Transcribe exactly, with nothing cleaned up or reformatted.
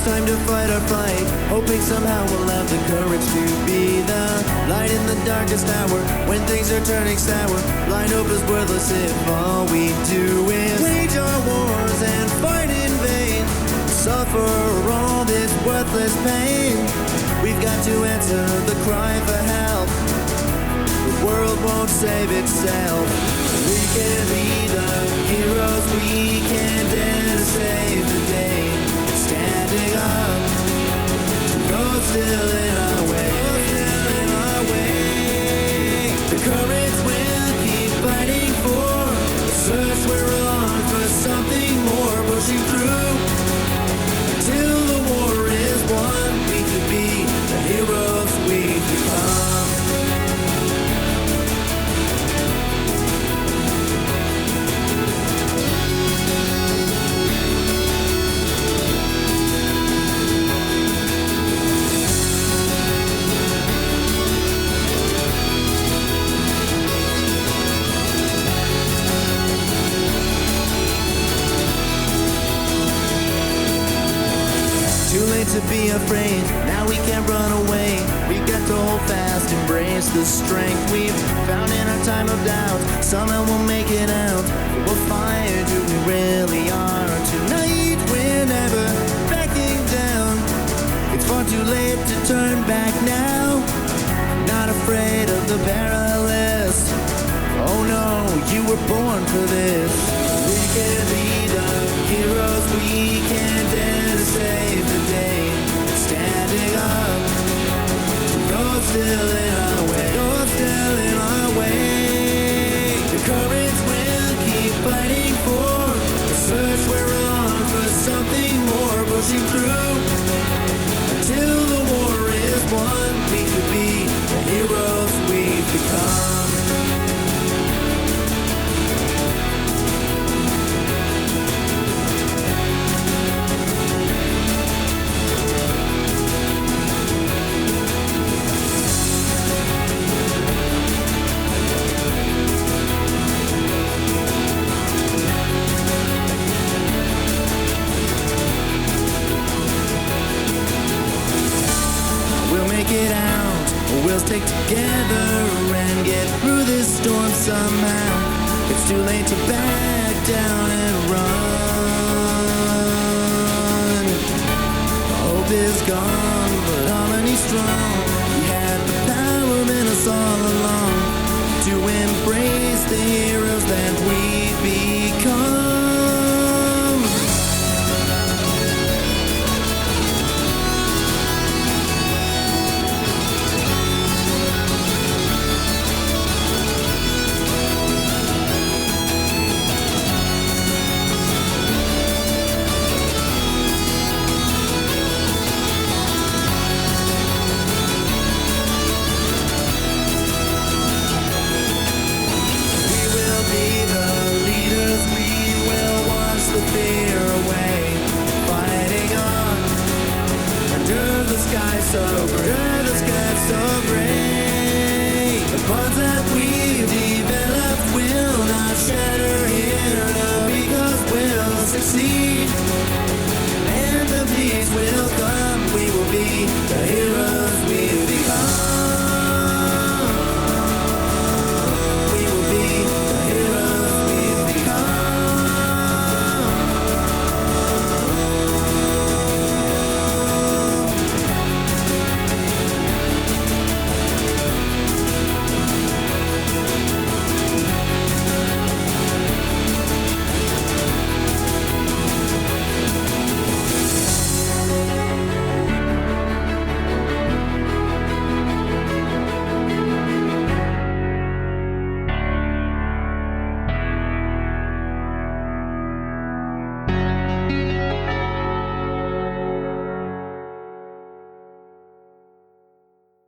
time to fight our fight, hoping somehow we'll have the courage to be the light in the darkest hour. When things are turning sour, blind hope is worthless if all we do is wage our wars and fight in vain, suffer all this worthless pain. We've got to answer the cry for help. The world won't save itself. We can be the heroes we can dare to save the day. Standing up, go still in our way, still in our way. The courage we'll keep fighting for. The search we're on for something more, pushing through until the war is won. We could be the heroes we've become. Too late to be afraid, now we can't run away. We've got to hold fast, embrace the strength we've found in our time of doubt. Somehow we'll make it out, we'll find who we really are. Tonight we're never backing down. It's far too late to turn back now. Not afraid of the perilous. Oh no, you were born for this. We can be the heroes we can dare to save the day. Standing up, go still in our way, go still in our way. The courage we'll keep fighting for. The search we're on for something more, pushing through until the war is won. We could be the heroes we've become. Make it out, we'll stick together and get through this storm somehow. It's too late to back down and run. Hope is gone, but harmony's strong. We had the power in us all along to embrace the heroes that we